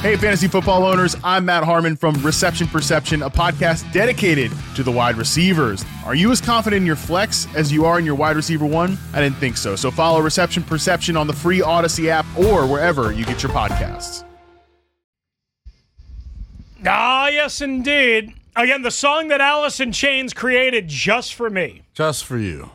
Hey, fantasy football owners, I'm Matt Harmon from Reception Perception, a podcast dedicated to the wide receivers. Are you as confident in your flex as you are in your wide receiver one? I didn't think so. So follow Reception Perception on the free Odyssey app or wherever you get your podcasts. Ah, yes, indeed. Again, the song that Alice in Chains created just for me. Just for you.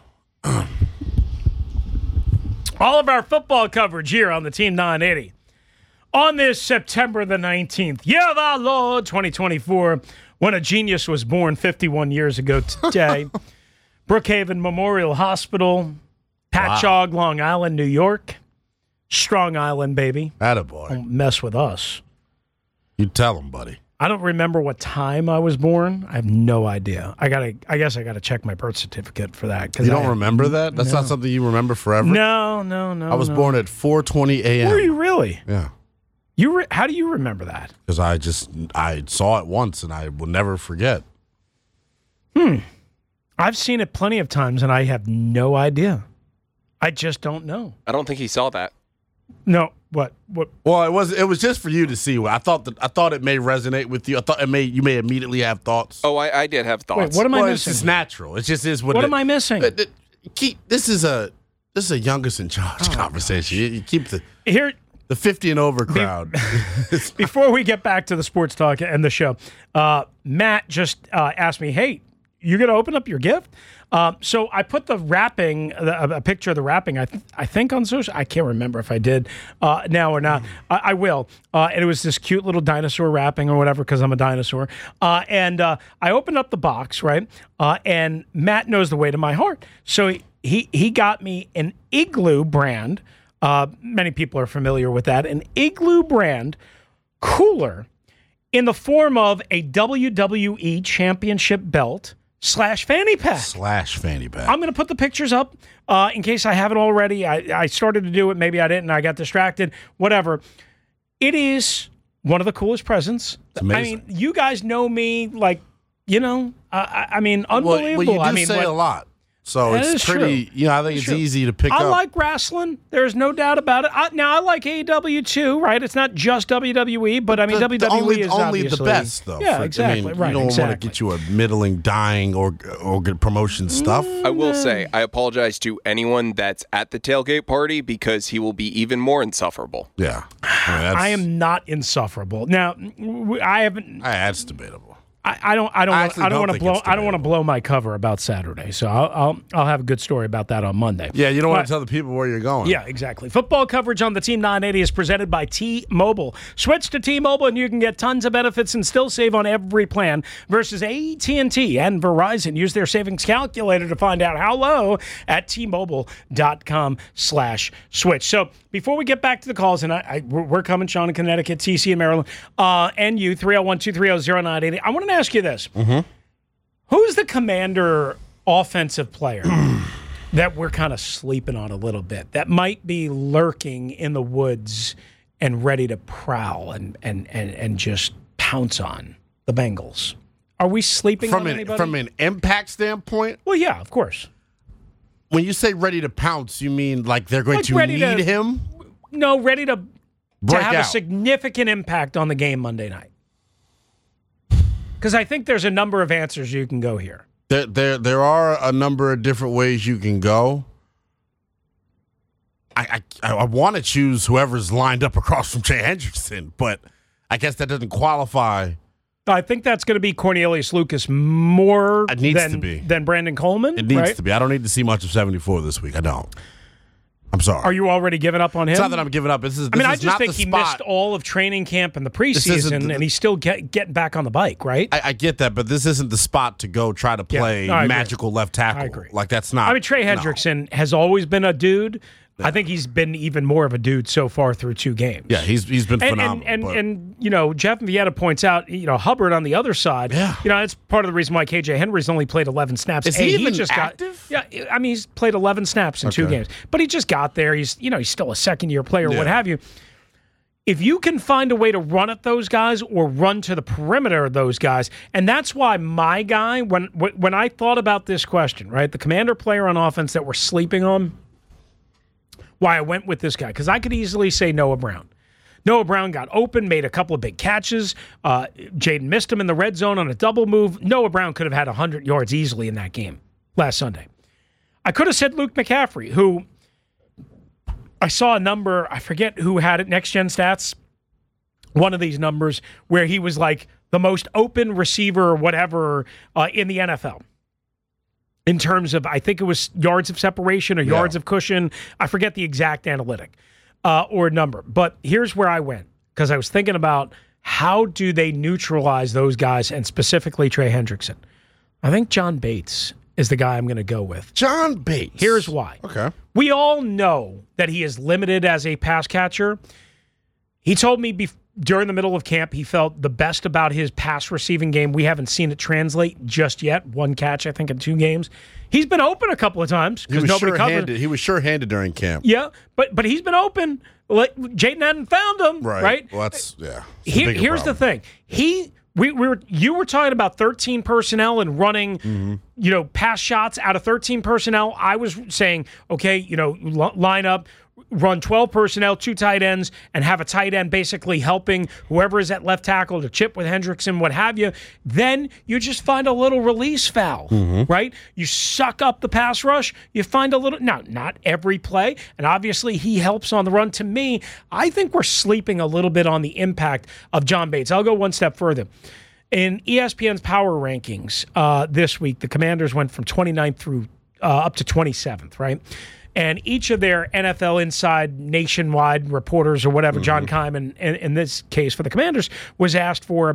All of our football coverage here on the Team 980. On this September the 19th, year of our Lord 2024, when a genius was born 51 years ago today, Brookhaven Memorial Hospital, Patchogue, Long Island, New York. Strong Island, baby. Attaboy. Don't mess with us. You tell him, buddy. I don't remember what time I was born. I have no idea. I guess I gotta check my birth certificate for that. You don't remember that? That's not something you remember forever? No. I was born at 4:20 a.m. Were you really? Yeah. How do you remember that? Because I saw it once and I will never forget. I've seen it plenty of times and I have no idea. I just don't know. I don't think he saw that. No, what? Well, it was just for you to see. I thought it may resonate with you. I thought you may immediately have thoughts. Oh, I did have thoughts. Wait, what am I It's missing? just natural. It just is what. What am I missing? This is a youngest in charge conversation. You keep Here, the 50 and over crowd. before we get back to the sports talk and the show, Matt just asked me, "Hey, you gonna open up your gift?" So I put the wrapping, a picture of the wrapping. I think on social. I can't remember if I did now or not. I will. And it was this cute little dinosaur wrapping or whatever because I'm a dinosaur. And I opened up the box, right? And Matt knows the way to my heart, so he got me an Igloo brand. Many people are familiar with that. An Igloo brand cooler in the form of a WWE Championship belt / fanny pack. I'm going to put the pictures up in case I haven't already. I started to do it. Maybe I didn't. I got distracted. Whatever. It is one of the coolest presents. It's amazing. I mean, you guys know me like, I mean, unbelievable. Well, you do say a lot. So That it's is pretty, true. I think it's easy to pick I up. like wrestling. There's no doubt about it. Now, I like AEW too, right? It's not just WWE, but I mean, WWE is only obviously the best, though. Yeah, exactly. You don't want to get you a middling, dying, or good promotion stuff. I will say, I apologize to anyone that's at the tailgate party because he will be even more insufferable. Yeah. I am not insufferable. Now, I haven't. That's debatable. I don't want to blow my cover about Saturday, so I'll have a good story about that on Monday. Yeah, you don't want to tell the people where you're going. Yeah, exactly. Football coverage on the Team 980 is presented by T-Mobile. Switch to T-Mobile and you can get tons of benefits and still save on every plan versus AT&T and Verizon. Use their savings calculator to find out how low at T-Mobile.com/switch. So before we get back to the calls, and we're coming, Sean in Connecticut, TC in Maryland, and you, 301-230-0980. I want to ask you this. Mm-hmm. Who's the Commander offensive player that we're kind of sleeping on a little bit, that might be lurking in the woods and ready to prowl and just pounce on the Bengals? Are we sleeping on anybody? From an impact standpoint? Well, yeah, of course. When you say ready to pounce, you mean like they're going to need him? No, ready to have out. a significant impact on the game Monday night. Because I think there's a number of answers you can go here. There are a number of different ways you can go. I want to choose whoever's lined up across from Jay Hendrickson, but I guess that doesn't qualify. I think that's going to be Cornelius Lucas more than Brandon Coleman. It needs to be. I don't need to see much of 74 this week. I don't. I'm sorry. Are you already giving up on him? It's not that I'm giving up. I just think he missed all of training camp and the preseason, and he's still getting back on the bike, right? I get that, but this isn't the spot to go try to play magical left tackle. I agree. Like, that's not. I mean, Trey Hendrickson has always been a dude. Yeah. I think he's been even more of a dude so far through 2 games. Yeah, he's been phenomenal. And Jeff Vieta points out, Hubbard on the other side. Yeah. That's part of the reason why KJ Henry's only played 11 snaps. Is he even active? He's played 11 snaps in 2 games. But he just got there. He's still a second-year player, what have you. If you can find a way to run at those guys or run to the perimeter of those guys, and that's why my guy, when I thought about this question, right, the Commander player on offense that we're sleeping on, why I went with this guy, because I could easily say Noah Brown. Noah Brown got open, made a couple of big catches. Jaden missed him in the red zone on a double move. Noah Brown could have had 100 yards easily in that game last Sunday. I could have said Luke McCaffrey, who I saw a number, I forget who had it, Next Gen Stats, one of these numbers where he was like the most open receiver or whatever in the NFL. In terms of, I think it was yards of separation or yards of cushion. I forget the exact analytic or number. But here's where I went, because I was thinking about how do they neutralize those guys, and specifically Trey Hendrickson. I think John Bates is the guy I'm going to go with. John Bates. Here's why. Okay. We all know that he is limited as a pass catcher. He told me during the middle of camp he felt the best about his pass receiving game. We haven't seen it translate just yet. One catch, I think, in 2 games. He's been open a couple of times because nobody covered. He was sure-handed during camp. Yeah, but he's been open. Jaden hadn't found him. Right. Well, that's Here's the thing. You were talking about 13 personnel and running, pass shots out of 13 personnel. I was saying, okay, line up, run 12 personnel, 2 tight ends, and have a tight end basically helping whoever is at left tackle to chip with Hendrickson, what have you. Then you just find a little release valve, right? You suck up the pass rush. You find a little, now, not every play, and obviously he helps on the run. To me, I think we're sleeping a little bit on the impact of John Bates. I'll go one step further. In ESPN's power rankings this week, the Commanders went from 29th through up to 27th, right? And each of their NFL Inside nationwide reporters or whatever, John Keim in this case for the Commanders, was asked for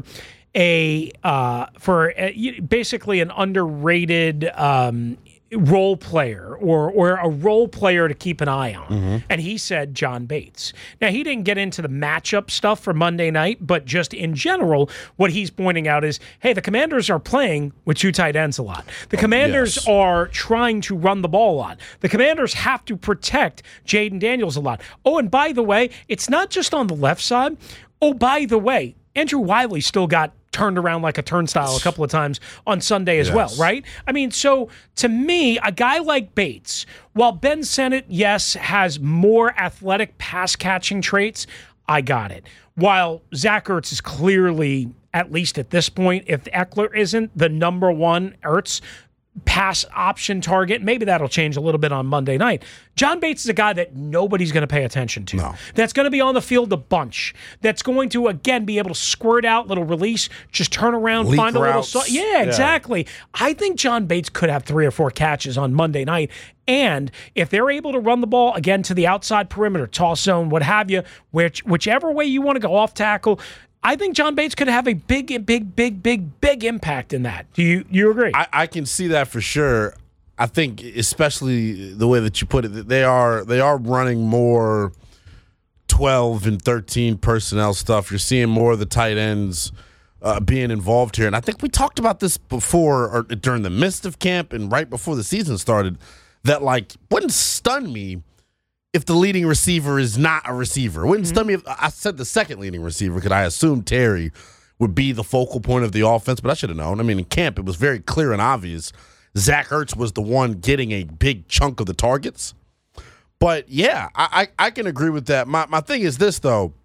basically an underrated role player or a role player to keep an eye on. And he said John Bates. Now, he didn't get into the matchup stuff for Monday night, but just in general, what he's pointing out is, hey, the Commanders are playing with 2 tight ends a lot. The Commanders are trying to run the ball a lot. The Commanders have to protect Jaden Daniels a lot. Oh, and by the way, it's not just on the left side. Oh, by the way, Andrew Wiley still got turned around like a turnstile a couple of times on Sunday as well, right? I mean, so to me, a guy like Bates, while Ben Sennett, yes, has more athletic pass-catching traits, I got it. While Zach Ertz is clearly, at least at this point, if Eckler isn't the number 1 Ertz pass option target, maybe that'll change a little bit on Monday night. John Bates is a guy that nobody's going to pay attention to. No. That's going to be on the field a bunch. That's going to, again, be able to squirt out, little release, just turn around, Leak find routes. a little... Yeah, exactly. I think John Bates could have 3 or 4 catches on Monday night. And if they're able to run the ball, again, to the outside perimeter, toss zone, what have you, whichever way you want to go, off tackle, I think John Bates could have a big impact in that. Do you agree? I can see that for sure. I think, especially the way that you put it, they are running more 12 and 13 personnel stuff. You're seeing more of the tight ends being involved here, and I think we talked about this before, or during the midst of camp and right before the season started. That wouldn't stun me if the leading receiver is not a receiver. It wouldn't stun me if I said the second leading receiver, because I assumed Terry would be the focal point of the offense, but I should have known. I mean, in camp, it was very clear and obvious. Zach Ertz was the one getting a big chunk of the targets. But, yeah, I can agree with that. My thing is this, though.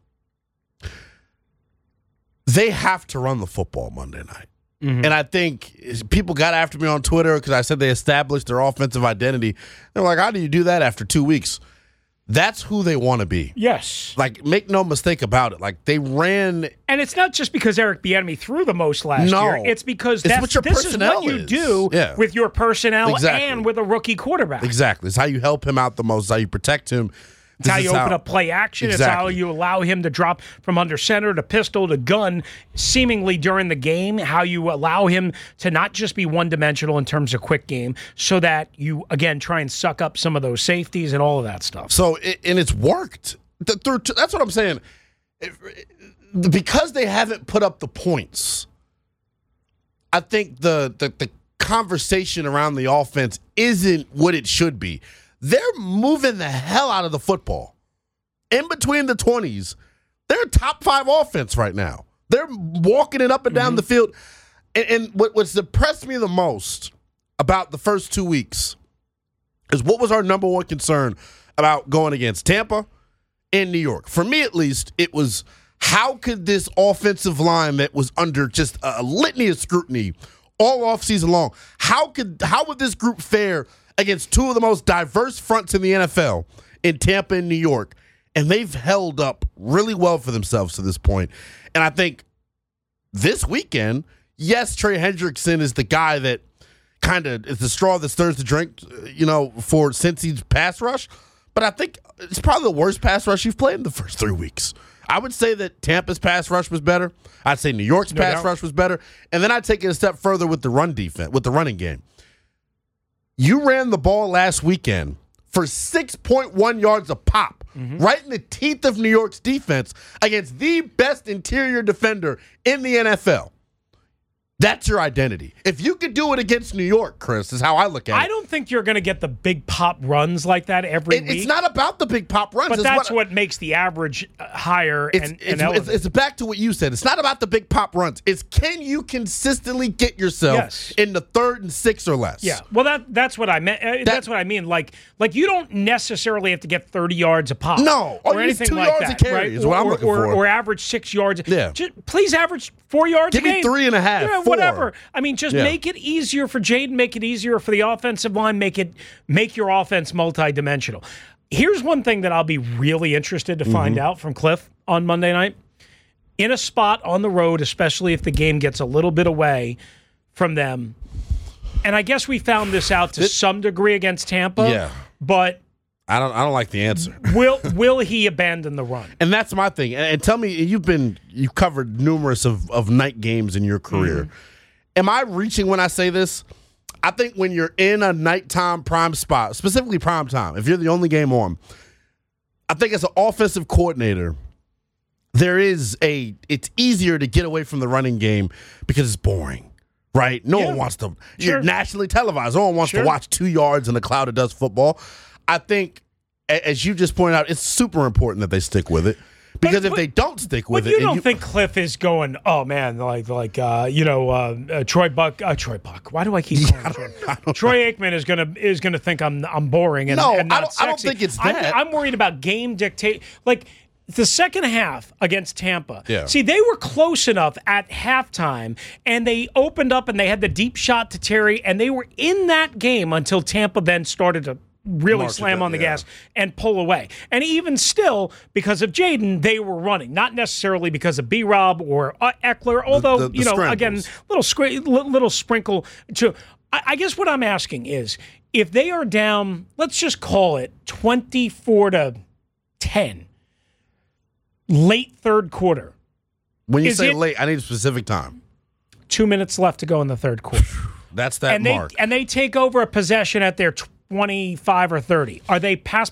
They have to run the football Monday night. And I think people got after me on Twitter because I said they established their offensive identity. They're like, how do you do that after 2 weeks? That's who they want to be. Yes. Make no mistake about it. They ran. And it's not just because Eric Bieniemy threw the most last year. It's because this is what you do with your personnel and with a rookie quarterback. Exactly. It's how you help him out the most. It's how you protect him. It's how you open up play action. Exactly. It's how you allow him to drop from under center to pistol to gun seemingly during the game, how you allow him to not just be one-dimensional in terms of quick game so that you, again, try and suck up some of those safeties and all of that stuff. So, and it's worked. That's what I'm saying. Because they haven't put up the points, I think the conversation around the offense isn't what it should be. They're moving the hell out of the football. In between the 20s, they're a top 5 offense right now. They're walking it up and down the field. And what's impressed me the most about the first 2 weeks is what was our number one concern about going against Tampa in New York. For me, at least, it was how could this offensive line that was under just a litany of scrutiny all offseason long, how would this group fare against two of the most diverse fronts in the NFL in Tampa and New York? And they've held up really well for themselves to this point. And I think this weekend, yes, Trey Hendrickson is the guy that kind of is the straw that stirs the drink, for Cincy's pass rush. But I think it's probably the worst pass rush you've played in the first 3 weeks. I would say that Tampa's pass rush was better. I'd say New York's pass rush was better. And then I'd take it a step further with the run defense, with the running game. You ran the ball last weekend for 6.1 yards a pop, right in the teeth of New York's defense against the best interior defender in the NFL. That's your identity. If you could do it against New York, Chris, is how I look at it. I don't think you're going to get the big pop runs like that every week. It's not about the big pop runs. But that's what makes the average higher and elevated. It's back to what you said. It's not about the big pop runs. It's can you consistently get yourself in the 3rd and 6 or less? Yeah. Well, that's what I meant. That's what I mean. Like you don't necessarily have to get 30 yards a pop. No. Or anything 2 like yards that. a carry right? is what I'm looking for. Or average 6 yards. Yeah. Just please average 4 yards a game. Give me 3.5. Yeah, 4. whatever. I mean, just make it easier for Jaden, make it easier for the offensive line, make your offense multidimensional. Here's one thing that I'll be really interested to find out from Cliff on Monday night. In a spot on the road, especially if the game gets a little bit away from them, and I guess we found this out to some degree against Tampa. Yeah. But I don't like the answer. Will he abandon the run? And that's my thing. And tell me, you've covered numerous of night games in your career. Am I reaching when I say this? I think when you're in a nighttime prime spot, specifically prime time, if you're the only game on, I think as an offensive coordinator, it's easier to get away from the running game because it's boring, right? No one wants to. You're nationally televised. No one wants to watch 2 yards in a cloud of dust football. I think, as you just pointed out, it's super important that they stick with it. Because if they don't stick with it, you don't think Cliff is going, oh man, Troy Buck. Why do I keep calling him Troy? Troy Aikman is gonna think I'm boring and not sexy. I don't think it's that. I'm worried about game dictate. Like the second half against Tampa. Yeah. See, they were close enough at halftime, and they opened up and they had the deep shot to Terry, and they were in that game until Tampa then started to really slam on the gas and pull away. And even still, because of Jaden, they were running. Not necessarily because of B-Rob or Eckler, although, again, little sprinkle. I guess what I'm asking is, if they are down, let's just call it 24-10, late third quarter. When you say late, I need a specific time. 2 minutes left to go in the third quarter. That's that mark. And they take over a possession at their 25 or 30. Are they pass,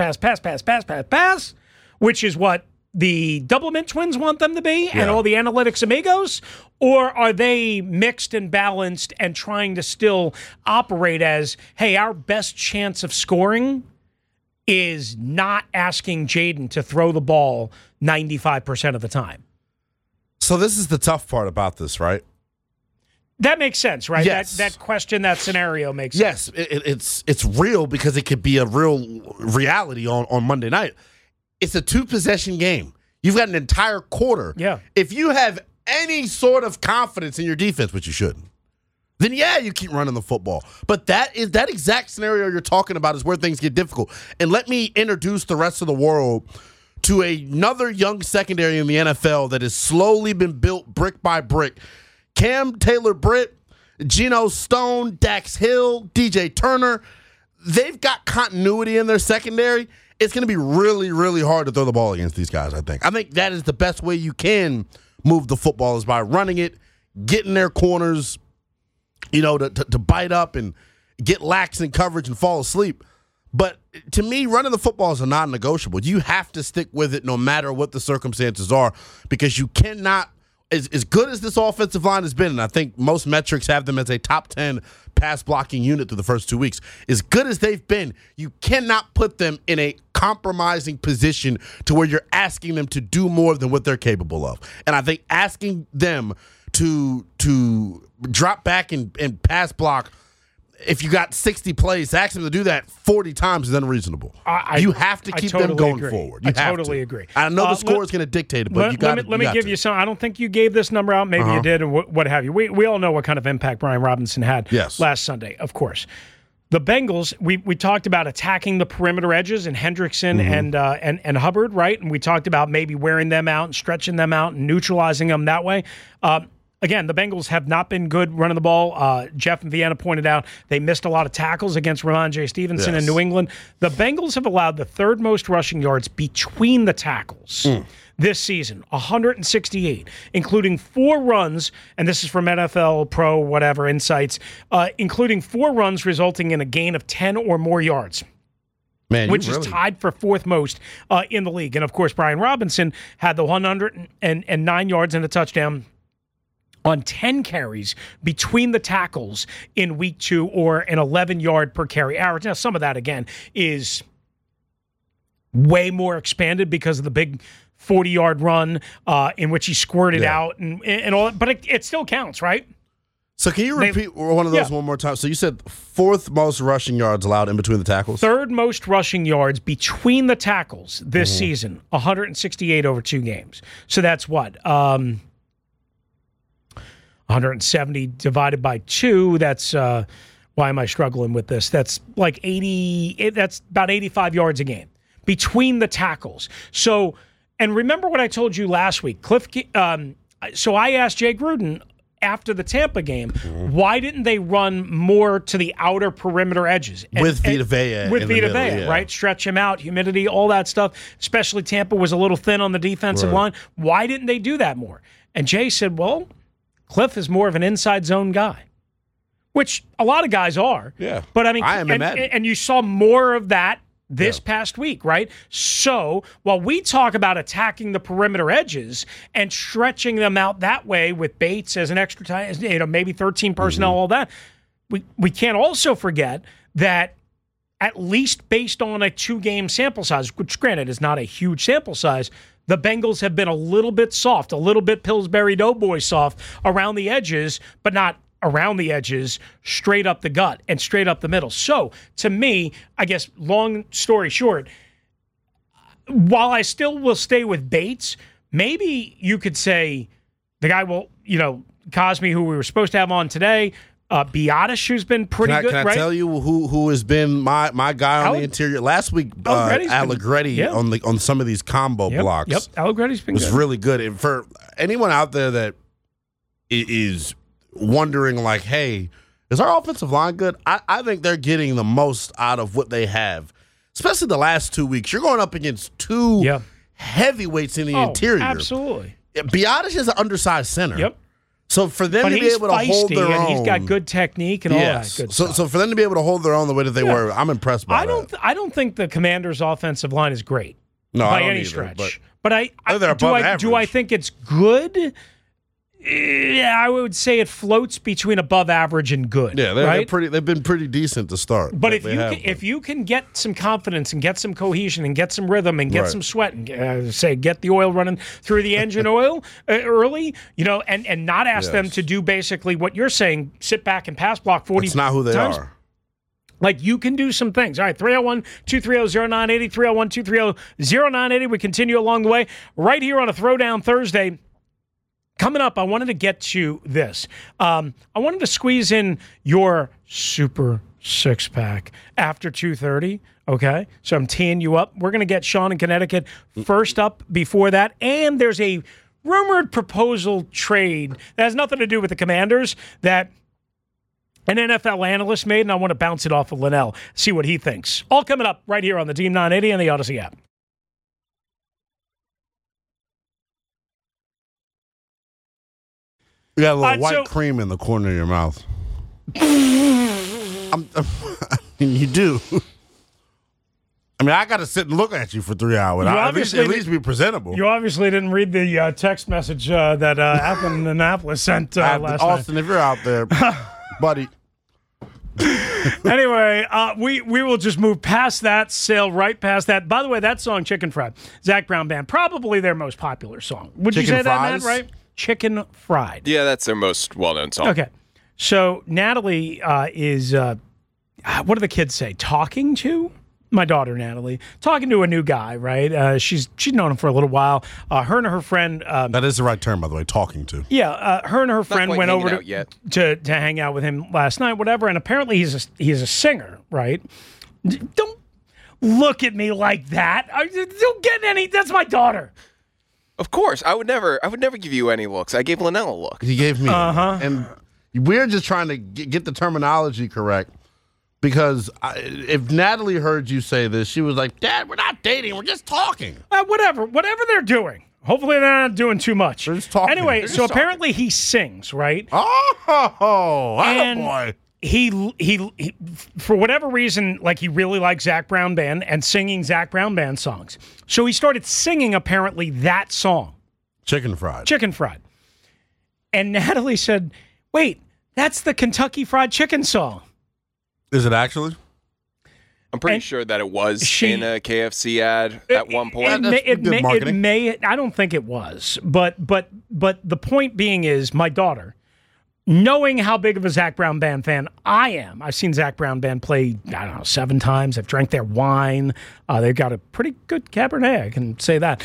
which is what the Doublemint twins want them to be and all the analytics amigos? Or are they mixed and balanced and trying to still operate as, hey, our best chance of scoring is not asking Jaden to throw the ball 95% of the time? So this is the tough part about this, right? That makes sense, right? Yes. That question, that scenario makes sense. Yes, it's real because it could be a real reality on Monday night. It's a 2-possession game. You've got an entire quarter. Yeah. If you have any sort of confidence in your defense, which you shouldn't, then you keep running the football. But that exact scenario you're talking about is where things get difficult. And let me introduce the rest of the world to another young secondary in the NFL that has slowly been built brick by brick. Cam Taylor-Britt, Geno Stone, Dax Hill, DJ Turner, they've got continuity in their secondary. It's going to be really, really hard to throw the ball against these guys, I think. I think that is the best way you can move the football is by running it, getting their corners, to bite up and get lax in coverage and fall asleep. But to me, running the football is a non-negotiable. You have to stick with it no matter what the circumstances are because you cannot – as good as this offensive line has been, and I think most metrics have them as a top 10 pass blocking unit through the first 2 weeks, as good as they've been, you cannot put them in a compromising position to where you're asking them to do more than what they're capable of. And I think asking them to drop back and pass block if you got 60 plays, to ask them to do that 40 times is unreasonable. You have to keep them going forward. You I totally agree. I know the score is going to dictate it, but you got to. Let me give you some. I don't think you gave this number out. Maybe you did, or what have you. We all know what kind of impact Brian Robinson had last Sunday, of course. The Bengals, we talked about attacking the perimeter edges and Hendrickson and Hubbard, right? And we talked about maybe wearing them out and stretching them out and neutralizing them that way. Again, the Bengals have not been good running the ball. Jeff and Vienna pointed out they missed a lot of tackles against Ramondre Stevenson in New England. The Bengals have allowed the third most rushing yards between the tackles this season, 168, including 4 runs, and this is from NFL Pro whatever Insights, including 4 runs resulting in a gain of 10 or more yards. Man, which is tied for 4th most in the league. And, of course, Brian Robinson had the 109 yards and a touchdown on 10 carries between the tackles in week 2, or an 11-yard per carry average. Now, some of that, again, is way more expanded because of the big 40-yard run in which he squirted out and all that. But it still counts, right? So can you repeat one of those one more time? So you said 4th most rushing yards allowed in between the tackles? 3rd most rushing yards between the tackles this season, 168 over 2 games. So that's what? 170 divided by 2, that's, why am I struggling with this? That's like 80, that's about 85 yards a game between the tackles. So, and remember what I told you last week, so I asked Jay Gruden after the Tampa game, why didn't they run more to the outer perimeter edges? With Vita Vea. With Vita Vea, right? Stretch him out, humidity, all that stuff. Especially Tampa was a little thin on the defensive line. Why didn't they do that more? And Jay said, well, Cliff is more of an inside zone guy, which a lot of guys are. Yeah. But I mean, and you saw more of that this past week, right? So while we talk about attacking the perimeter edges and stretching them out that way with Bates as an extra time, maybe 13 personnel, all that, we can't also forget that at least based on a 2-game sample size, which granted is not a huge sample size, the Bengals have been a little bit soft, a little bit Pillsbury Doughboy soft around the edges, but not around the edges, straight up the gut and straight up the middle. So, to me, I guess, long story short, while I still will stay with Bates, maybe you could say the guy will, Cosme, who we were supposed to have on today, Biotish, who's been pretty good, right? Can I tell you who has been my guy on the interior? Last week, Allegretti on some of these combo blocks. Yep, Allegretti's been was really good. And for anyone out there that is wondering, like, hey, is our offensive line good? I think they're getting the most out of what they have, especially the last 2 weeks. You're going up against 2 heavyweights in the interior. Absolutely. Biotish is an undersized center. Yep. So for them to be able to hold their own, he's got good technique and all that good stuff. So for them to be able to hold their own the way that they were, I'm impressed by that. I don't think the Commanders' offensive line is great by any stretch. But do I think it's good? Yeah, I would say it floats between above average and good. Yeah, they've been pretty decent to start. But if you can get some confidence and get some cohesion and get some rhythm and get some sweat and get the oil running through the engine oil early, and not ask them to do basically what you're saying, sit back and pass block 40 times. That's not who they are. Like, you can do some things. All right, 301-230-0980, 301-230-0980. We continue along the way right here on a Throwdown Thursday. Coming up, I wanted to get to this. I wanted to squeeze in your Super Six-Pack after 2:30, okay? So I'm teeing you up. We're going to get Sean in Connecticut first up before that. And there's a rumored proposal trade that has nothing to do with the Commanders that an NFL analyst made, and I want to bounce it off of Linnell, see what he thinks. All coming up right here on the Team 980 and the Odyssey app. You got a little white cream in the corner of your mouth. You do. I mean, I got to sit and look at you for 3 hours. At least be presentable. You obviously didn't read the text message that Athens Annapolis sent last Austin, night. if you're out there, buddy. Anyway, we will just move past that, sail right past that. By the way, that song, Chicken Fried, Zach Brown Band, probably their most popular song. Would you say that, Matt, right? Chicken Fried. Yeah, that's their most well-known song. Okay. So Natalie is what do the kids say? Talking to? My daughter, Natalie, talking to a new guy, right? She's known him for a little while. Her and her friend... that is the right term, by the way, talking to. Yeah, her and her friend went over to hang out with him last night, whatever, and apparently he's a singer, right? Don't look at me like that. Don't get any... That's my daughter. Of course. I would never give you any looks. I gave Linnell a look. He gave me. And we're just trying to get the terminology correct. Because if Natalie heard you say this, she was like, Dad, we're not dating. We're just talking. Whatever they're doing. Hopefully they're not doing too much. They're just talking. Anyway, so apparently he sings, right? Oh, boy. He for whatever reason, like he really likes Zac Brown Band and singing Zac Brown Band songs. So he started singing apparently that song. Chicken Fried. And Natalie said, wait, that's the Kentucky Fried Chicken song. Is it actually? I'm pretty sure that it was in a KFC ad at one point. It may. I don't think it was, but the point being is, my daughter, knowing how big of a Zac Brown Band fan I am, I've seen Zac Brown Band play, I don't know, 7 times. I've drank their wine. They've got a pretty good Cabernet, I can say that.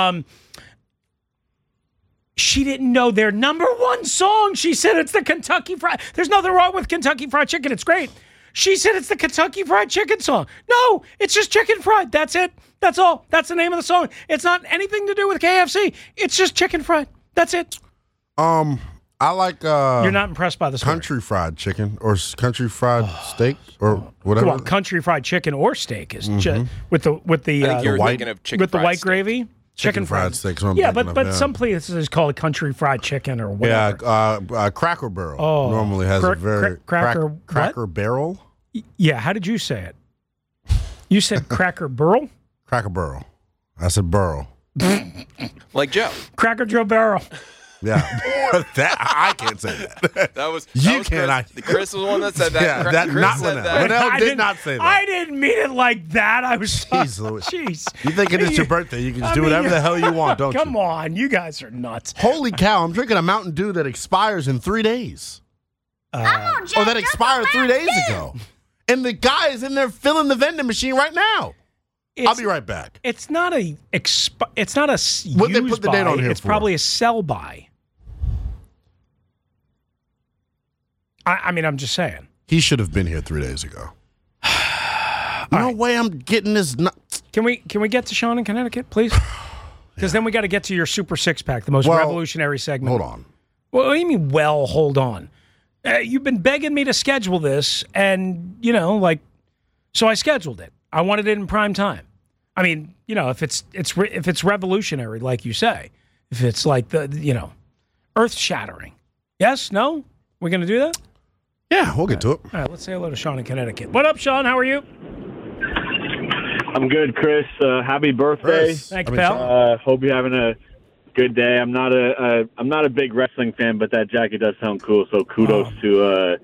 She didn't know their number one song. She said it's the Kentucky Fried. There's nothing wrong with Kentucky Fried Chicken. It's great. She said it's the Kentucky Fried Chicken song. No, it's just Chicken Fried. That's it. That's all. That's the name of the song. It's not anything to do with KFC. It's just Chicken Fried. That's it. I like You're not impressed by the story. Country Fried Chicken or Country Fried Steak or whatever. Well, Country Fried Chicken or steak is just with the I think you're thinking of chicken with the fried white steak. Gravy. Chicken fried steak. Yeah, but some places call it Country Fried Chicken or whatever. Yeah, Cracker Barrel normally has a very Cracker Barrel. Yeah, how did you say it? You said Cracker Barrel? Cracker Barrel. I said Burrow. Like Joe. Cracker Joe Barrel. Yeah. I can't say that. That was Chris was the one that said that. Yeah, Chris not said Linnell. that. Linnell did not say that. I didn't mean it like that. I was Jeez, Louis. Jeez. You thinking it's your birthday. You can just do whatever the hell you want, don't you? Come on. You guys are nuts. Holy cow, I'm drinking a Mountain Dew that expires in 3 days. That expired 3 days ago. And the guy is in there filling the vending machine right now. I'll be right back. It's not a What they use put the date on here It's for? probably a sell by. I mean, I'm just saying. He should have been here 3 days ago. No way I'm getting this. Can we get to Sean in Connecticut, please? Because then we got to get to your Super Six Pack, the most revolutionary segment. Hold on. Well, what do you mean, hold on? You've been begging me to schedule this, and, so I scheduled it. I wanted it in prime time. I mean, if it's revolutionary, like you say, if it's like earth-shattering. Yes? No? We're going to do that? Yeah, we'll get to it. All right, let's say hello to Sean in Connecticut. What up, Sean? How are you? I'm good, Chris. Happy birthday. Thank you, pal. Hope you're having a good day. I'm not a big wrestling fan, but that jacket does sound cool. So kudos to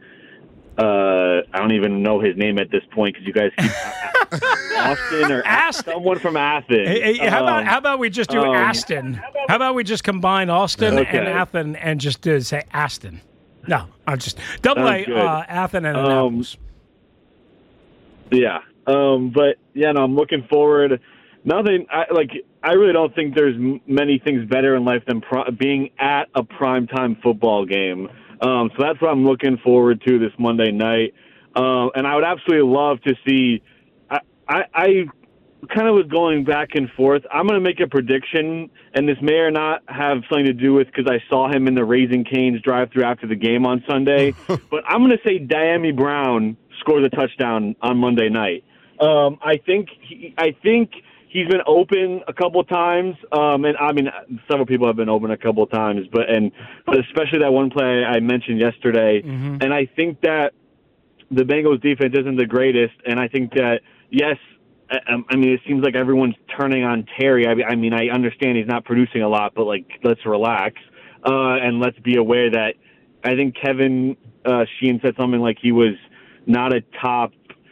I don't even know his name at this point because you guys keep Austin or Aston. Someone from Athens. Hey, how about we just do Aston? How about we just combine Austin and Athens and just say Aston? No, I'm just double A Athens and Annapolis. Yeah. But yeah, no, I'm looking forward. Nothing. I really don't think there's many things better in life than being at a primetime football game. So that's what I'm looking forward to this Monday night. And I would absolutely love to see. I kind of was going back and forth. I'm going to make a prediction, and this may or not have something to do with because I saw him in the Raising Cane's drive-thru after the game on Sunday. But I'm going to say Diami Brown scores a touchdown on Monday night. I think he's been open a couple times, and I mean several people have been open a couple times, but especially that one play I mentioned yesterday. Mm-hmm. And I think that the Bengals defense isn't the greatest, and I think that yes, I mean it seems like everyone's turning on Terry. I mean I understand he's not producing a lot, but let's relax and let's be aware that I think Kevin Sheehan said something like he was not a top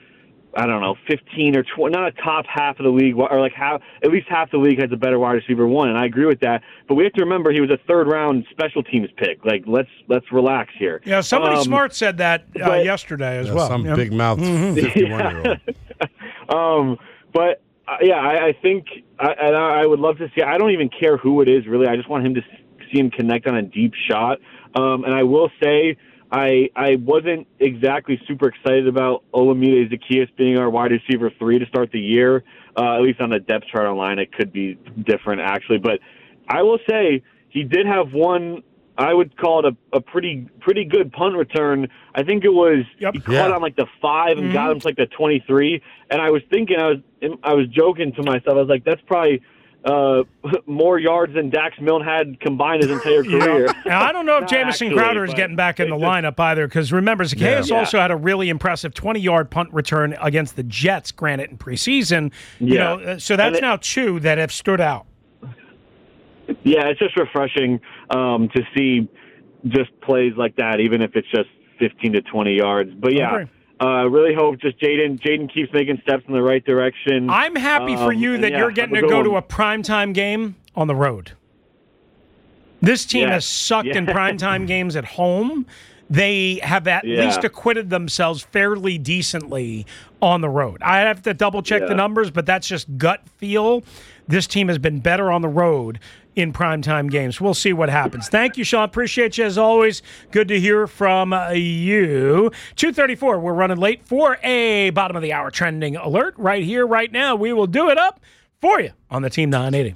I don't know, 15 or 20, not a top half of the league, or like at least half the league has a better wide receiver one, and I agree with that. But we have to remember he was a third-round special teams pick. Like, let's relax here. Yeah, somebody smart said that yesterday as well. Some big mouth 51-year-old. I think I would love to see. I don't even care who it is, really. I just want him to see him connect on a deep shot. And I will say, I wasn't exactly super excited about Olamide Zaccheaus being our wide receiver 3 to start the year. At least on the depth chart online, it could be different, actually. But I will say he did have one, I would call it a pretty good punt return. I think it was he caught on like the 5 and got him to like the 23. And I was thinking, I was joking to myself. I was like, that's probably more yards than Dax Milne had combined his entire career. Now, I don't know if Jamison Crowder is getting back in the lineup either, because remember, Zaccheaus also had a really impressive 20-yard punt return against the Jets, granted in preseason. So that's now 2 that have stood out. Yeah, it's just refreshing to see just plays like that, even if it's just 15 to 20 yards. But yeah. I really hope just Jaden keeps making steps in the right direction. I'm happy for you that you're getting to go to a primetime game on the road. This team has sucked in primetime games at home. They have at least acquitted themselves fairly decently on the road. I have to double-check the numbers, but that's just gut feel. This team has been better on the road in primetime games. We'll see what happens. Thank you, Sean. Appreciate you as always. Good to hear from you. 2:34. We're running late for a bottom of the hour trending alert right here, right now. We will do it up for you on the Team 980.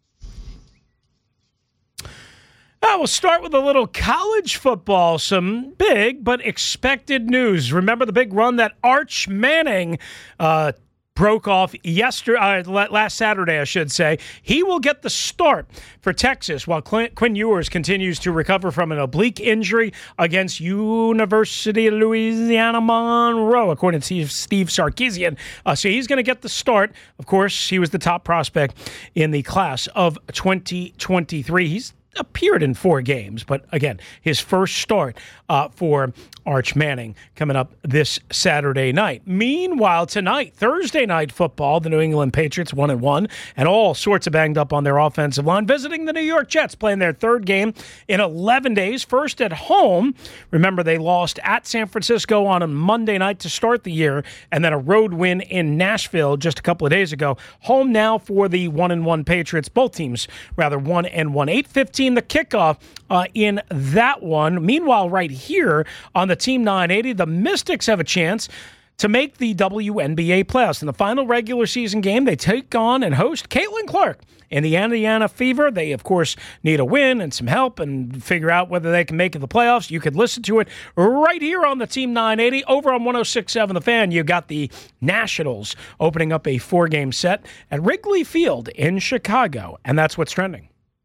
We'll start with a little college football. Some big but expected news. Remember the big run that Arch Manning broke off last Saturday, I should say. He will get the start for Texas while Quinn Ewers continues to recover from an oblique injury against University of Louisiana Monroe, according to Steve Sarkisian. So he's going to get the start. Of course, he was the top prospect in the class of 2023. He's appeared in 4 games, but again, his first start for Arch Manning coming up this Saturday night. Meanwhile, tonight, Thursday night football, the New England Patriots 1-1 and all sorts of banged up on their offensive line, visiting the New York Jets, playing their 3rd game in 11 days, first at home. Remember, they lost at San Francisco on a Monday night to start the year, and then a road win in Nashville just a couple of days ago. Home now for the 1-1 Patriots, both teams rather 1-1. 8:15 the kickoff in that one. Meanwhile, right here on the Team 980, the Mystics have a chance to make the WNBA playoffs. In the final regular season game, they take on and host Caitlin Clark in the Indiana Fever. They, of course, need a win and some help and figure out whether they can make it the playoffs. You could listen to it right here on the Team 980. Over on 106.7 The Fan, you got the Nationals opening up a 4-game set at Wrigley Field in Chicago, and that's what's trending.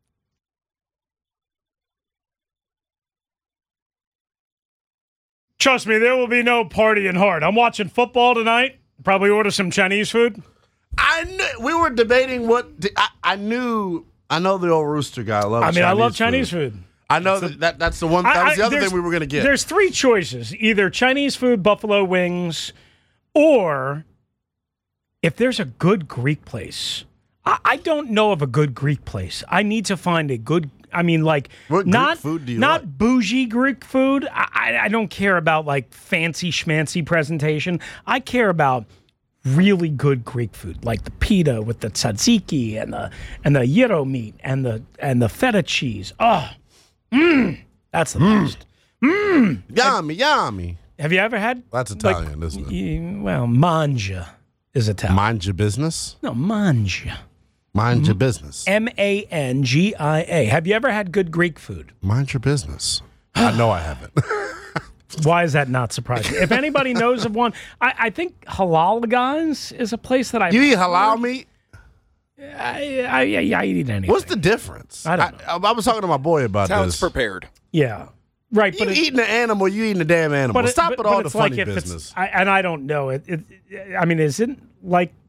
Trust me, there will be no partying hard. I'm watching football tonight. Probably order some Chinese food. We were debating what I know the old rooster guy. I love Chinese food. I know that's the one. That was the other thing we were going to get. There's 3 choices: either Chinese food, buffalo wings, or if there's a good Greek place. I don't know of a good Greek place. I need to find a good. What Greek food do you like? Bougie Greek food. I don't care about like fancy schmancy presentation. I care about really good Greek food, like the pita with the tzatziki and the gyro meat and the feta cheese. Oh, that's the best. Yummy. Have you ever had? That's Italian, isn't it? Well, mangia is Italian. Mind your business. No, mangia. Mind your business. MANGIA. Have you ever had good Greek food? Mind your business. I know I haven't. Why is that not surprising? If anybody knows of one, I think Halal Guys is a place that You eat halal meat? I eat anything. What's the difference? I don't know. I was talking to my boy about That's how this. it's prepared. Yeah. Right, you eating the animal, you eating the damn animal. Stop with all the funny business. I don't know. Is it like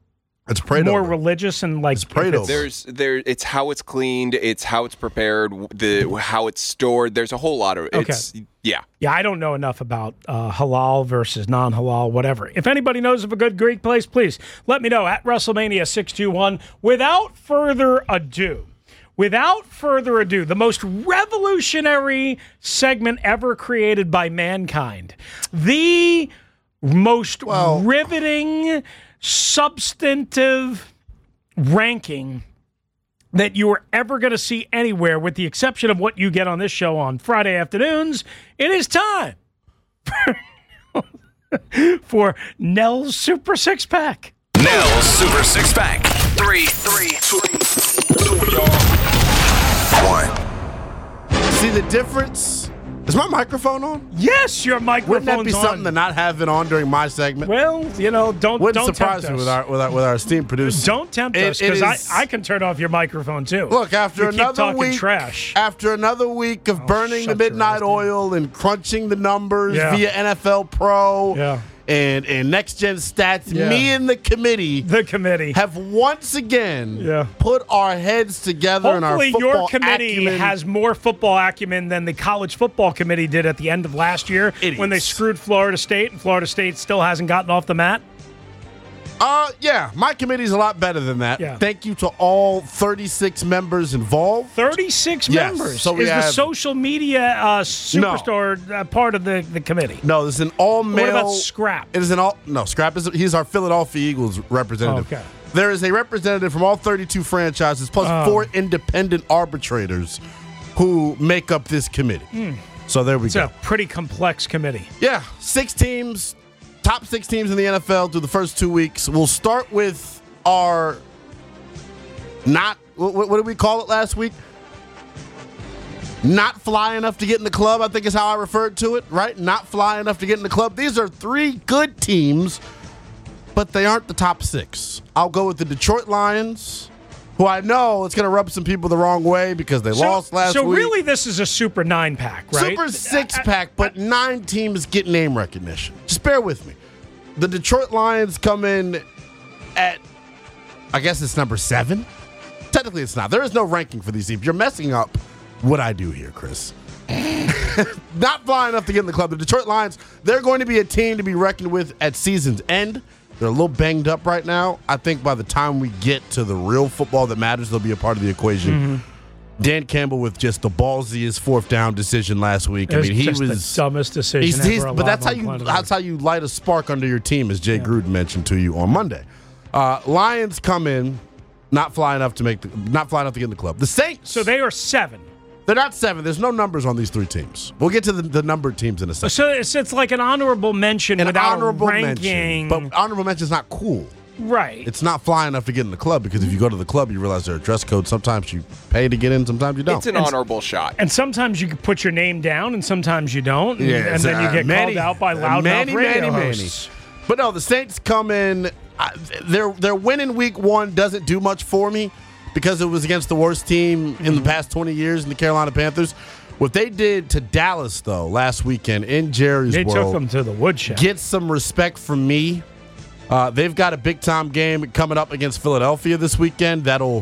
It's prayed more over. religious and like It's prayed over. It's how it's cleaned, it's how it's prepared, how it's stored. There's a whole lot of yeah. Yeah, I don't know enough about halal versus non-halal, whatever. If anybody knows of a good Greek place, please let me know at WrestleMania 621. Without further ado, the most revolutionary segment ever created by mankind, the most riveting, substantive ranking that you are ever going to see anywhere, with the exception of what you get on this show on Friday afternoons. It is time for Nell's Super Six Pack. Nell's Super Six Pack. 3, 2, 1. See the difference? Is my microphone on? Yes, your microphone's Wouldn't that be on. something to not have it on during my segment? Well, don't surprise tempt me us. with our esteemed producer. Don't tempt us, because I can turn off your microphone too. Look, after You keep another talking week, trash. after another week of burning the shut your midnight ass down. oil and crunching the numbers Yeah. via NFL Pro Yeah. and Next Gen Stats, Yeah. me and the committee have once again put our heads together in our Hopefully football your committee acumen. has more football acumen than the college football committee did at the end of last year when they screwed Florida State, and Florida State still hasn't gotten off the mat. Yeah, my committee's a lot better than that. Yeah. Thank you to all 36 members involved. 36 Yes, members. so we is the have- social media superstar part of the committee? No, this is an all-male. What about Scrap? It is an all. No, Scrap is. He's our Philadelphia Eagles representative. Okay. There is a representative from all 32 franchises plus 4 independent arbitrators who make up this committee. So there we It's go. a pretty complex committee. Yeah, 6 teams, top 6 teams in the NFL through the first 2 weeks. We'll start with our what did we call it last week? Not fly enough to get in the club, I think is how I referred to it, right? Not fly enough to get in the club. These are 3 good teams, but they aren't the top 6. I'll go with the Detroit Lions, who I know it's going to rub some people the wrong way because they lost last week. So really this is a Super 9-pack, right? Super 6-pack, but 9 teams get name recognition. Just bear with me. The Detroit Lions come in at, I guess it's number 7. Technically, it's not. There is no ranking for these teams. You're messing up what I do here, Chris. Not flying enough to get in the club. The Detroit Lions, they're going to be a team to be reckoned with at season's end. They're a little banged up right now. I think by the time we get to the real football that matters, they'll be a part of the equation. Dan Campbell with just the ballsiest 4th down decision last week. It was he just was the dumbest decision ever. but that's how you light a spark under your team, as Jay Gruden mentioned to you on Monday. Lions come in not flying enough to get in the club. The Saints. So they are 7. They're not 7. There's no numbers on these 3 teams. We'll get to the numbered teams in a second. So it's like an honorable mention without honorable a ranking. mention, but honorable mention is not cool. Right. It's not flying enough to get in the club because if you go to the club, you realize there are dress codes. Sometimes you pay to get in, sometimes you don't. It's an honorable shot. And sometimes you can put your name down, and sometimes you don't. And, Yeah, and then you get called out by loudmouth radio many. hosts. But no, the Saints come in. Their win in week 1 doesn't do much for me because it was against the worst team in the past 20 years in the Carolina Panthers. What they did to Dallas, though, last weekend in Jerry's They World, took them to the woodshed. get some respect from me. They've got a big-time game coming up against Philadelphia this weekend that'll,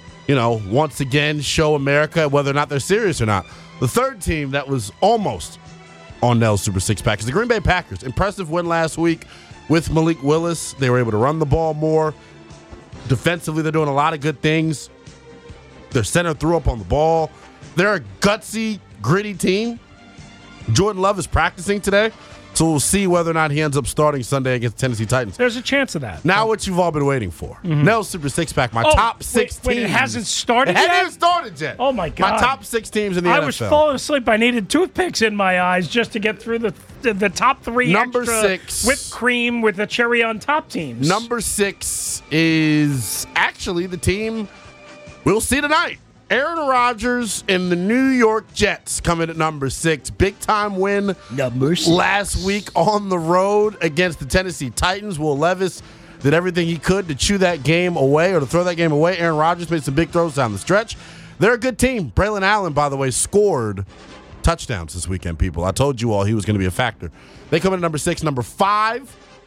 once again show America whether or not they're serious or not. The third team that was almost on Nell's Super 6-pack is the Green Bay Packers. Impressive win last week with Malik Willis. They were able to run the ball more. Defensively, they're doing a lot of good things. Their center threw up on the ball. They're a gutsy, gritty team. Jordan Love is practicing today, so we'll see whether or not he ends up starting Sunday against the Tennessee Titans. There's a chance of that. Now what you've all been waiting for. Nell's Super 6-pack, my top 6 teams. Wait, it hasn't started It yet? hasn't even started yet. Oh, my God. My top 6 teams in the NFL. I was falling asleep. I needed toothpicks in my eyes just to get through the top 3 Number extra 6. whipped cream with the cherry on top teams. Number 6 is actually the team we'll see tonight. Aaron Rodgers and the New York Jets come in at number 6. Big-time win last week on the road against the Tennessee Titans. Will Levis did everything he could to chew that game away or to throw that game away. Aaron Rodgers made some big throws down the stretch. They're a good team. Braylon Allen, by the way, scored touchdowns this weekend, people. I told you all he was going to be a factor. They come in at number 6. Number 5,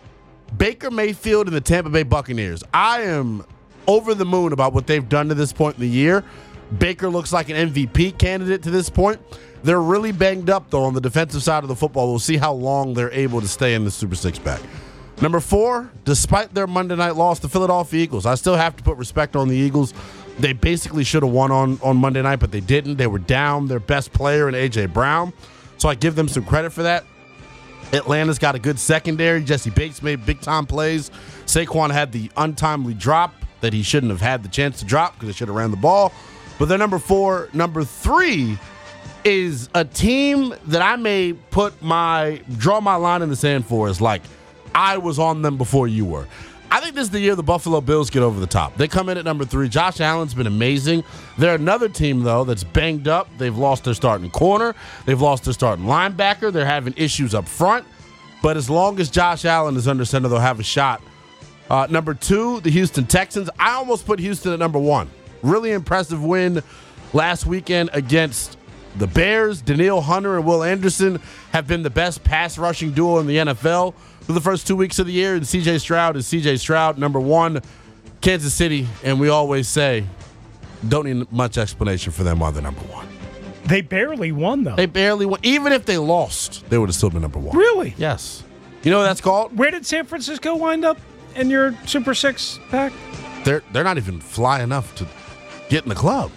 Baker Mayfield and the Tampa Bay Buccaneers. I am over the moon about what they've done to this point in the year. Baker looks like an MVP candidate to this point. They're really banged up, though, on the defensive side of the football. We'll see how long they're able to stay in the Super Six-pack. Number 4, despite their Monday night loss, the Philadelphia Eagles. I still have to put respect on the Eagles. They basically should have won on Monday night, but they didn't. They were down their best player in A.J. Brown, so I give them some credit for that. Atlanta's got a good secondary. Jesse Bates made big-time plays. Saquon had the untimely drop that he shouldn't have had the chance to drop because they should have ran the ball. But they're number 4. Number 3 is a team that I may draw my line in the sand for is like, I was on them before you were. I think this is the year the Buffalo Bills get over the top. They come in at number 3. Josh Allen's been amazing. They're another team, though, that's banged up. They've lost their starting corner. They've lost their starting linebacker. They're having issues up front. But as long as Josh Allen is under center, they'll have a shot. Number 2, the Houston Texans. I almost put Houston at number 1. Really impressive win last weekend against the Bears. Danielle Hunter and Will Anderson have been the best pass rushing duo in the NFL for the first 2 weeks of the year, and C.J. Stroud is C.J. Stroud. Number 1, Kansas City, and we always say, don't need much explanation for them why they're number 1. They barely won, though. They barely won. Even if they lost, they would have still been number 1. Really? Yes. You know what that's called? Where did San Francisco wind up in your Super Six pack? They're not even fly enough to get in the club.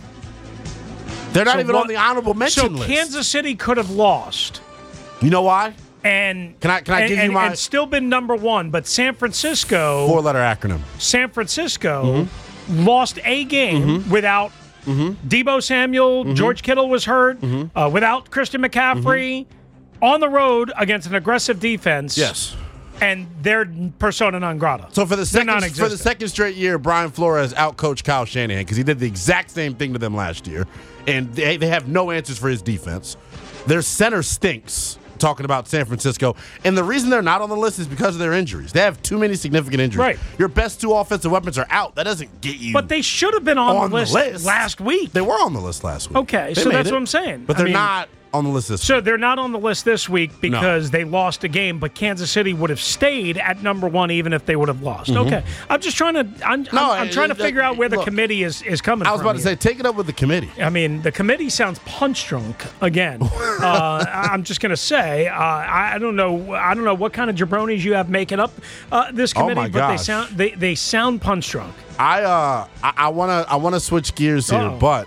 They're not even on the honorable mention list. So Kansas City could have lost. You know why? And can I give you my and still been number 1, but San Francisco 4-letter acronym. San Francisco lost a game without Deebo Samuel. George Kittle was hurt. Without Christian McCaffrey on the road against an aggressive defense. Yes. And they're persona non grata. So for the second straight year, Brian Flores outcoached Kyle Shanahan because he did the exact same thing to them last year, and they have no answers for his defense. Their center stinks. Talking about San Francisco, and the reason they're not on the list is because of their injuries. They have too many significant injuries. Right. Your best 2 offensive weapons are out. That doesn't get you. But they should have been on the list last week. They were on the list last week. Okay, so that's what I'm saying. But they're not on the list this week. So they're not on the list this week because they lost a game, but Kansas City would have stayed at number 1 even if they would have lost. Okay. I'm just trying to I'm trying to figure out where the committee is coming from. I was about to say, take it up with the committee. I mean, the committee sounds punch drunk again. I'm just going to say, I don't know what kind of jabronis you have making up this committee, but they sound punch drunk. I want to switch gears here, but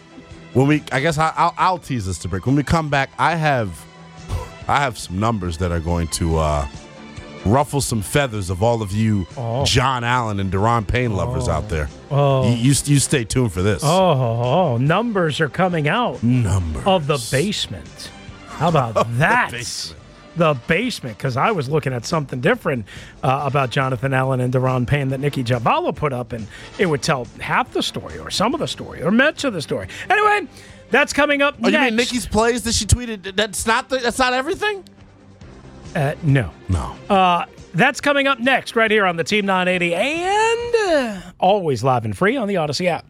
I'll tease us to break. When we come back, I have some numbers that are going to ruffle some feathers of all of you John Allen and Daron Payne lovers out there. You stay tuned for this. Numbers are coming out. Numbers of the basement. How about that? The basement, because I was looking at something different about Jonathan Allen and Daron Payne that Nikki Javala put up, and it would tell half the story or some of the story or much of the story. Anyway, that's coming up next. You mean Nikki's plays that she tweeted? That's not everything? No. No. That's coming up next right here on the Team 980 and always live and free on the Odyssey app.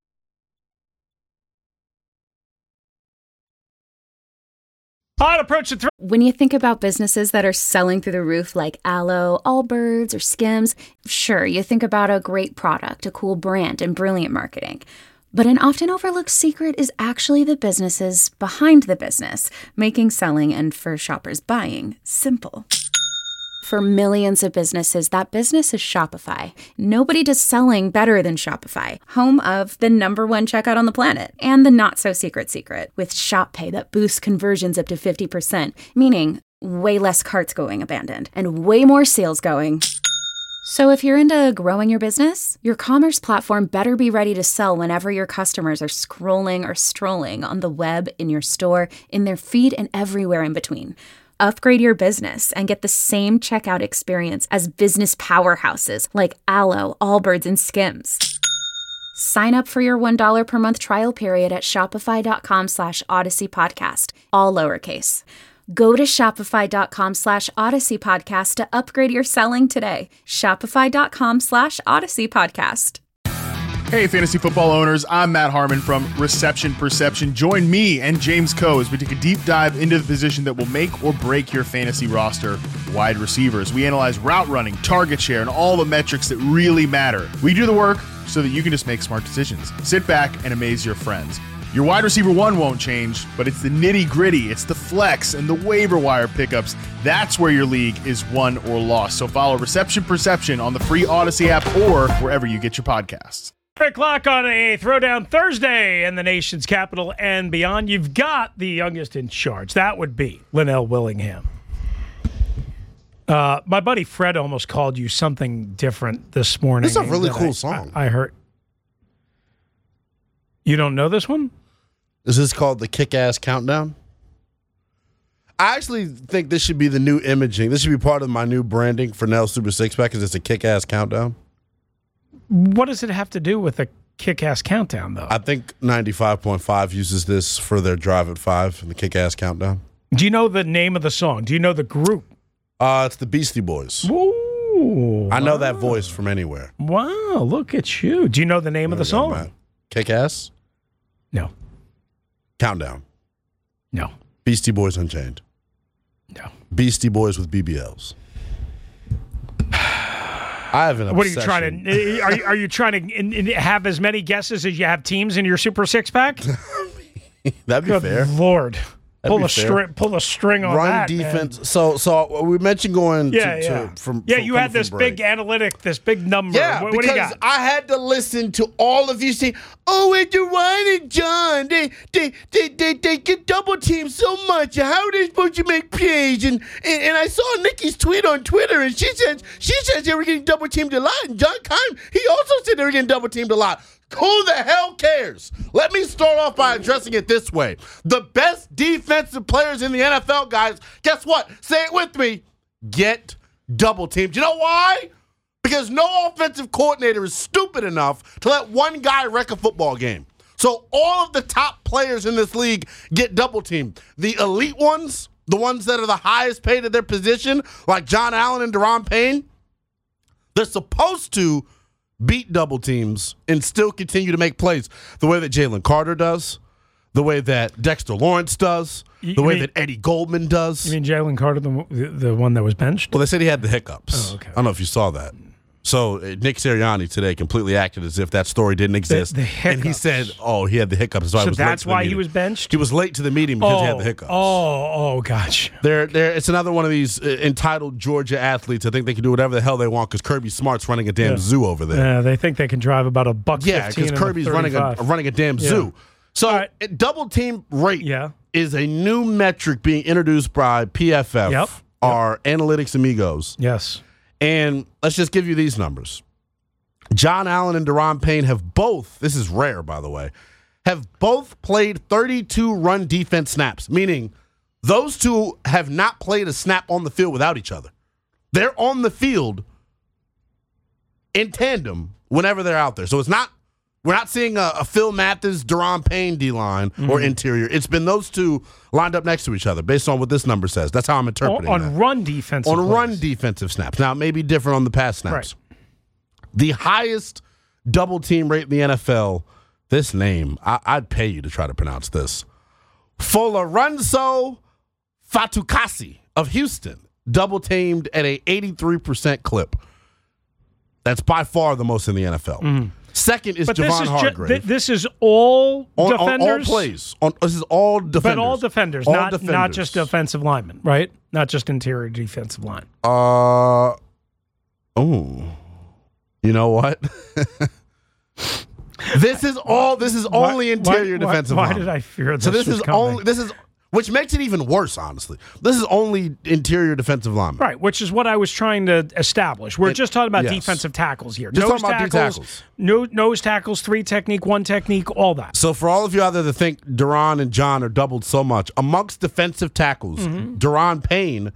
When you think about businesses that are selling through the roof like Aloe, Allbirds, or Skims, sure, you think about a great product, a cool brand, and brilliant marketing. But an often overlooked secret is actually the businesses behind the business, making selling and for shoppers buying simple. For millions of businesses, that business is Shopify. Nobody does selling better than Shopify, home of the #1 checkout on the planet and the not-so-secret secret with Shop Pay that boosts conversions up to 50%, meaning way less carts going abandoned and way more sales going. So if you're into growing your business, your commerce platform better be ready to sell whenever your customers are scrolling or strolling on the web, in your store, in their feed, and everywhere in between. Upgrade your business and get the same checkout experience as business powerhouses like Aloe, Allbirds, and Skims. Sign up for your $1 per month trial period at shopify.com/Odyssey Podcast, all lowercase. Go to shopify.com/Odyssey Podcast to upgrade your selling today. Shopify.com/Odyssey Podcast. Hey, fantasy football owners, I'm Matt Harmon from Reception Perception. Join me and James Coe as we take a deep dive into the position that will make or break your fantasy roster, wide receivers. We analyze route running, target share, and all the metrics that really matter. We do the work so that you can just make smart decisions. Sit back and amaze your friends. Your wide receiver one won't change, but it's the nitty-gritty, it's the flex and the waiver wire pickups. That's where your league is won or lost. So follow Reception Perception on the free Odyssey app or wherever you get your podcasts. 3 o'clock on a Throwdown Thursday in the nation's capital and beyond. You've got the youngest in charge. That would be Linnell Willingham. My buddy Fred almost called you something different this morning. This is a really cool song. I heard. You don't know this one? Is this called the Kick-Ass Countdown? I actually think this should be the new imaging. This should be part of my new branding for Nell Super Six Pack because it's a Kick-Ass Countdown. What does it have to do with a Kick-Ass Countdown, though? I think 95.5 uses this for their Drive at 5 and the Kick-Ass Countdown. Do you know the name of the song? Do you know the group? It's the Beastie Boys. Ooh, I know that voice from anywhere. Wow, look at you. Do you know the name of the song? Matt. Kick-Ass? No. Countdown. No. Beastie Boys Unchained. No. Beastie Boys with BBLs. I have an obsession. What are you trying to? Are you trying to have as many guesses as you have teams in your Super Six Pack? That'd be Good fair. Lord, That'd pull a string on Run that. defense. Man. So we mentioned going from had this big analytic, this big number. Yeah, what because do you got? I had to listen to all of you say, "Oh, it's Ryan and John. They get double teamed so much. How are they supposed to make plays?" And I saw Nikki's tweet on Twitter, and she says they were getting double teamed a lot. And John Keim, he also said they were getting double teamed a lot. Who the hell cares? Let me start off by addressing it this way. The best defensive players in the NFL, guys, guess what? Say it with me. Get double teamed. You know why? Because no offensive coordinator is stupid enough to let one guy wreck a football game. So all of the top players in this league get double teamed. The elite ones, the ones that are the highest paid at their position, like John Allen and Daron Payne, they're supposed to beat double teams and still continue to make plays the way that Jalen Carter does, the way that Dexter Lawrence does, the way that Eddie Goldman does. You mean Jalen Carter, the one that was benched? Well, they said he had the hiccups. Oh, okay. I don't know if you saw that. So Nick Sirianni today completely acted as if that story didn't exist. The hiccups. And he said, he had the hiccups. So that's why he was benched? He was late to the meeting because he had the hiccups. Oh, gotcha. It's another one of these entitled Georgia athletes. I think they can do whatever the hell they want because Kirby Smart's running a damn zoo over there. Yeah, they think they can drive about $1.15. Yeah, because Kirby's running a damn zoo. So double team rate is a new metric being introduced by PFF, our analytics amigos. Yes. And let's just give you these numbers. John Allen and Daron Payne have both, this is rare, by the way, have both played 32 run defense snaps, meaning those two have not played a snap on the field without each other. They're on the field in tandem whenever they're out there. So we're not seeing a Phil Mathis, Daron Payne D-line or interior. It's been those two lined up next to each other based on what this number says. That's how I'm interpreting on that. Run defensive On plays. Run defensive snaps. Now, it may be different on the pass snaps. Right. The highest double team rate in the NFL, this name, I'd pay you to try to pronounce this. Folorenzo Fatukasi of Houston, double teamed at a 83% clip. That's by far the most in the NFL. Mm-hmm. Second is Javon Hargrave. This is all defenders? On all plays. This is all defenders. But all defenders, not just offensive linemen, right? Not just interior defensive line. You know what? This is only interior defensive line. Why did I fear this? So this was is coming? which makes it even worse, honestly. This is only interior defensive linemen. Right, which is what I was trying to establish. We're just talking about defensive tackles here. Just talking about D-tackles. Nose tackles, 3 technique, 1 technique, all that. So for all of you out there that think Daron and John are doubled so much, amongst defensive tackles, Daron Payne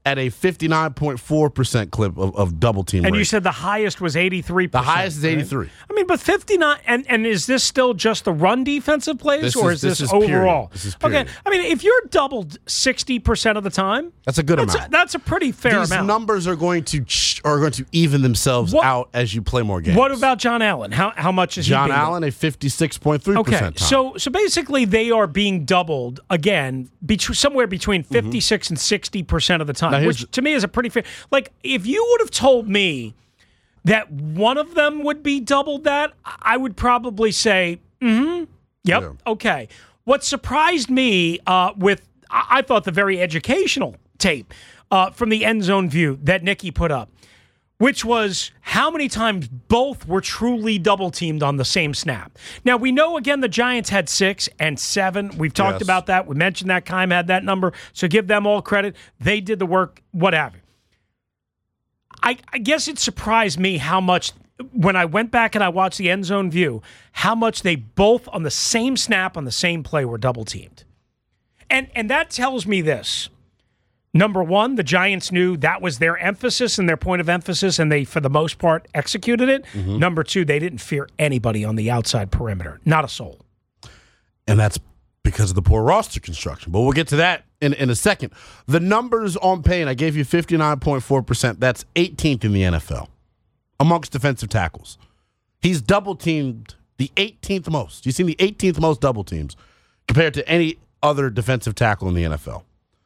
at a 59.4% clip of double team And rate. you said the highest was 83%. The highest is 83. Right? I mean, but 59, and is this still just the run defensive plays, or is this overall? This is period. Okay, I mean, if you're doubled 60% of the time, that's a good amount. That's a pretty fair These amount. numbers are going to even themselves out as you play more games. What about John Allen? How much is John he being Allen, a 56.3%? Okay, time. so basically they are being doubled again, somewhere between 56 and 60% of the time, which to me is a pretty fair. Like, if you would have told me that one of them would be doubled that, I would probably say, yep, yeah. Okay. What surprised me I thought the very educational tape from the end zone view that Nicky put up, which was how many times both were truly double-teamed on the same snap. Now, we know, again, the Giants had 6 and 7. We've talked about that. We mentioned that. Keim had that number, so give them all credit. They did the work, what have you. I guess it surprised me how much, when I went back and I watched the end zone view, how much they both, on the same snap, on the same play, were double-teamed. And that tells me this. Number one, the Giants knew that was their emphasis and their point of emphasis, and they, for the most part, executed it. Mm-hmm. Number two, they didn't fear anybody on the outside perimeter. Not a soul. And that's because of the poor roster construction. But we'll get to that in a second. The numbers on Payne, I gave you 59.4%. That's 18th in the NFL amongst defensive tackles. He's double-teamed the 18th most. You've seen the 18th most double teams compared to any other defensive tackle in the NFL.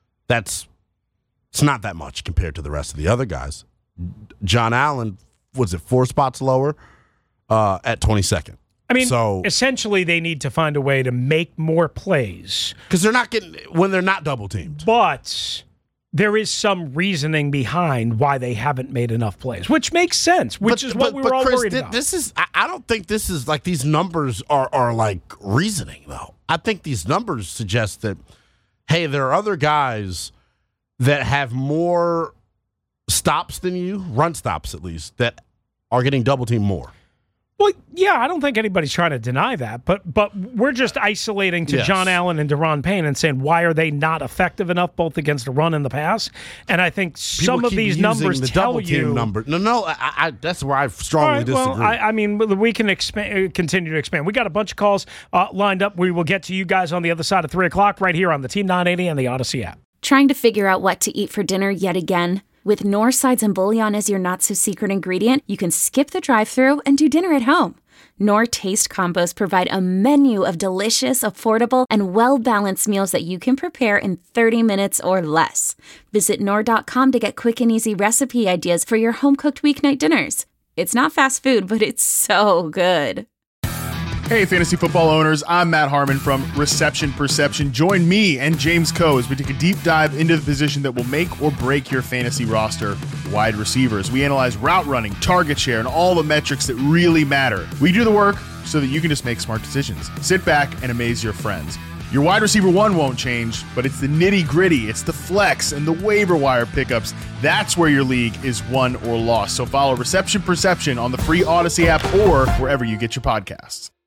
It's not that much compared to the rest of the other guys. John Allen, was it 4 spots lower at 22nd? I mean, essentially they need to find a way to make more plays. Because they're not getting, when they're not double teamed. But there is some reasoning behind why they haven't made enough plays, which makes sense, which is what we were all Chris, worried about. I don't think this is like these numbers are like reasoning, though. I think these numbers suggest that, hey, there are other guys that have more stops than you, run stops at least, that are getting double teamed more. Well, yeah, I don't think anybody's trying to deny that, but we're just isolating to John Allen and Daron Payne and saying, why are they not effective enough both against the run and the pass? And I think some of these numbers tell you. I that's where I strongly disagree. Well, I mean, we can continue to expand. We got a bunch of calls lined up. We will get to you guys on the other side of 3 o'clock right here on the Team 980 and the Odyssey app. Trying to figure out what to eat for dinner yet again? With Knorr sides and bouillon as your not-so-secret ingredient, you can skip the drive-thru and do dinner at home. Knorr Taste Combos provide a menu of delicious, affordable, and well-balanced meals that you can prepare in 30 minutes or less. Visit Knorr.com to get quick and easy recipe ideas for your home-cooked weeknight dinners. It's not fast food, but it's so good. Hey, fantasy football owners, I'm Matt Harmon from Reception Perception. Join me and James Coe as we take a deep dive into the position that will make or break your fantasy roster, wide receivers. We analyze route running, target share, and all the metrics that really matter. We do the work so that you can just make smart decisions. Sit back and amaze your friends. Your wide receiver one won't change, but it's the nitty-gritty, it's the flex, and the waiver wire pickups. That's where your league is won or lost. So follow Reception Perception on the free Odyssey app or wherever you get your podcasts.